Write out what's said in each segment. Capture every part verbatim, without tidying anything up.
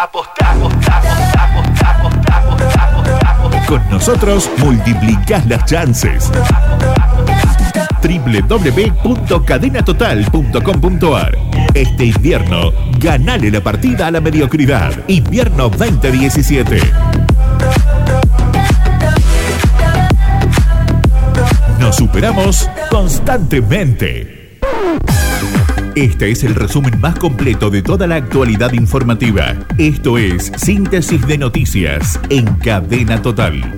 Apostá, apostá, apostá, apostá, apostá, apostá, apostá, apostá. Con nosotros multiplicás las chances. doble u doble u doble u punto cadena total punto com punto a r. Este invierno, ganale la partida a la mediocridad. Invierno veinte diecisiete. Nos superamos constantemente. Este es el resumen más completo de toda la actualidad informativa. Esto es Síntesis de Noticias en Cadena Total.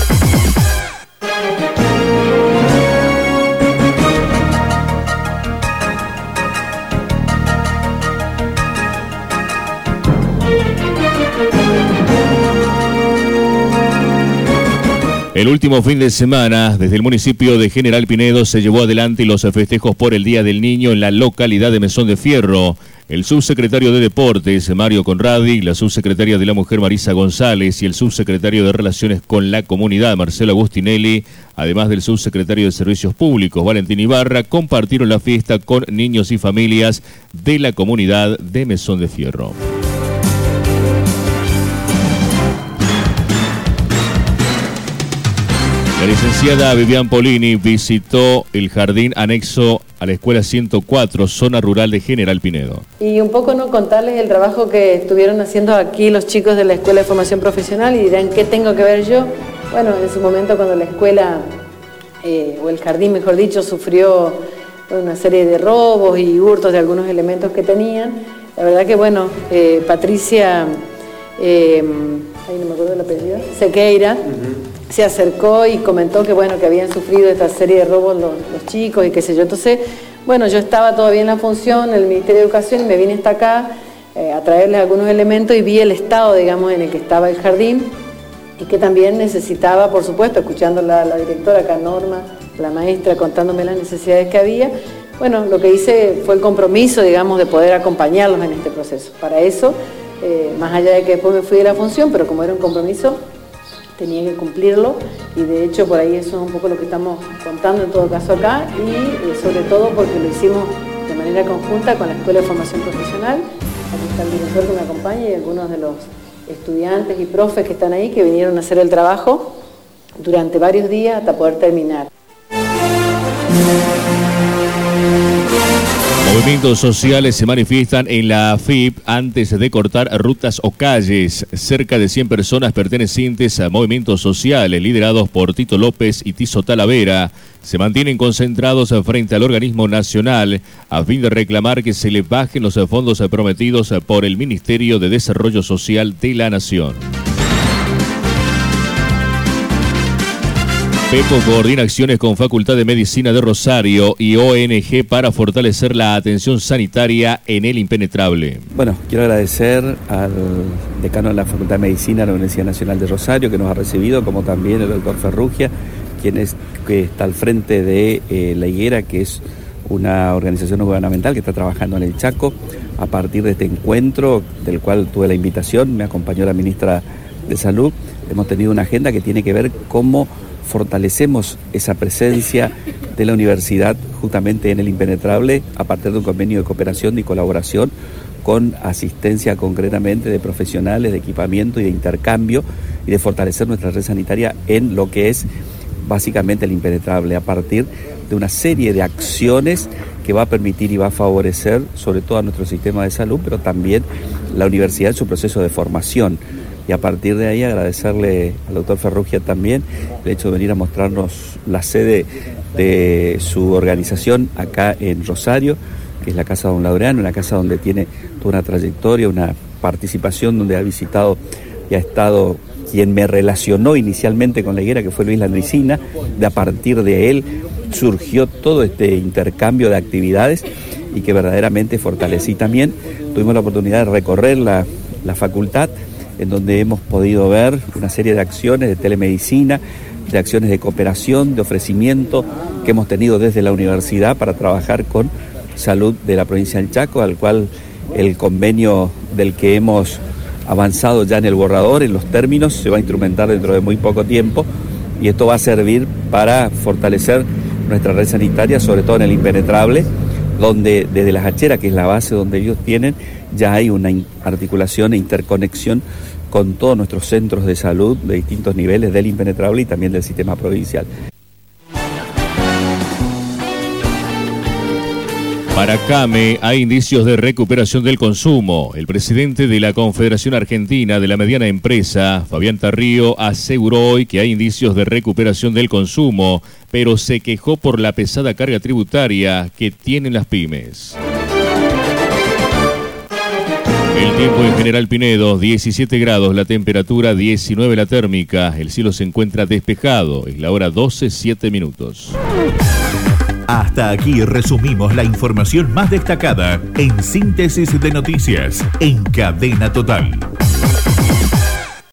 El último fin de semana, desde el municipio de General Pinedo, se llevó adelante los festejos por el Día del Niño en la localidad de Mesón de Fierro. El subsecretario de Deportes, Mario Conradi, la subsecretaria de la Mujer, Marisa González, y el subsecretario de Relaciones con la Comunidad, Marcelo Agustinelli, además del subsecretario de Servicios Públicos, Valentín Ibarra, compartieron la fiesta con niños y familias de la comunidad de Mesón de Fierro. La licenciada Vivian Polini visitó el jardín anexo a la Escuela ciento cuatro, zona rural de General Pinedo. Y un poco no contarles el trabajo que estuvieron haciendo aquí los chicos de la Escuela de Formación Profesional, y dirán, ¿qué tengo que ver yo? Bueno, en su momento cuando la escuela, eh, o el jardín mejor dicho, sufrió una serie de robos y hurtos de algunos elementos que tenían, la verdad que bueno, eh, Patricia, eh, ahí no me acuerdo el apellido, Sequeira, uh-huh. se acercó y comentó que bueno, que habían sufrido esta serie de robos los, los chicos y qué sé yo. Entonces, bueno, yo estaba todavía en la función, en el Ministerio de Educación, y me vine hasta acá eh, a traerles algunos elementos y vi el estado, digamos, en el que estaba el jardín, y que también necesitaba, por supuesto, escuchando la, la directora acá, Norma, la maestra, contándome las necesidades que había. Bueno, lo que hice fue el compromiso, digamos, de poder acompañarlos en este proceso. Para eso, eh, más allá de que después me fui de la función, pero como era un compromiso, tenía que cumplirlo, y de hecho por ahí eso es un poco lo que estamos contando en todo caso acá, y eh, sobre todo porque lo hicimos de manera conjunta con la Escuela de Formación Profesional. Aquí está el director que me acompaña y algunos de los estudiantes y profes que están ahí, que vinieron a hacer el trabajo durante varios días hasta poder terminar. Movimientos sociales se manifiestan en la A F I P antes de cortar rutas o calles. Cerca de cien personas pertenecientes a movimientos sociales liderados por Tito López y Tiso Talavera se mantienen concentrados frente al organismo nacional a fin de reclamar que se les bajen los fondos prometidos por el Ministerio de Desarrollo Social de la Nación. PEPO coordina acciones con Facultad de Medicina de Rosario y O N G para fortalecer la atención sanitaria en el impenetrable. Bueno, quiero agradecer al decano de la Facultad de Medicina de la Universidad Nacional de Rosario, que nos ha recibido, como también el doctor Ferrugia, quien es, que está al frente de eh, La Higuera, que es una organización no gubernamental que está trabajando en el Chaco. A partir de este encuentro, del cual tuve la invitación, me acompañó la ministra de Salud, hemos tenido una agenda que tiene que ver cómo fortalecemos esa presencia de la universidad justamente en el impenetrable a partir de un convenio de cooperación y colaboración con asistencia concretamente de profesionales, de equipamiento y de intercambio, y de fortalecer nuestra red sanitaria en lo que es básicamente el impenetrable, a partir de una serie de acciones que va a permitir y va a favorecer sobre todo a nuestro sistema de salud, pero también la universidad en su proceso de formación. Y a partir de ahí agradecerle al doctor Ferrugia también el hecho de venir a mostrarnos la sede de su organización acá en Rosario, que es la Casa Don Laureano, una casa donde tiene toda una trayectoria, una participación, donde ha visitado y ha estado quien me relacionó inicialmente con La Higuera, que fue Luis Landricina. De a partir de él surgió todo este intercambio de actividades y que verdaderamente fortalecí también. Tuvimos la oportunidad de recorrer la, la facultad, en donde hemos podido ver una serie de acciones de telemedicina, de acciones de cooperación, de ofrecimiento que hemos tenido desde la universidad para trabajar con salud de la provincia del Chaco, al cual el convenio del que hemos avanzado ya en el borrador, en los términos, se va a instrumentar dentro de muy poco tiempo, y esto va a servir para fortalecer nuestra red sanitaria, sobre todo en el impenetrable, donde desde las Hacheras, que es la base donde ellos tienen, ya hay una articulación e interconexión con todos nuestros centros de salud de distintos niveles del impenetrable y también del sistema provincial. Para CAME hay indicios de recuperación del consumo. El presidente de la Confederación Argentina de la Mediana Empresa, Fabián Tarrío, aseguró hoy que hay indicios de recuperación del consumo, pero se quejó por la pesada carga tributaria que tienen las pymes. El tiempo en General Pinedo, diecisiete grados la temperatura, diecinueve la térmica. El cielo se encuentra despejado. Es la hora doce, siete minutos. Hasta aquí resumimos la información más destacada en Síntesis de Noticias en Cadena Total.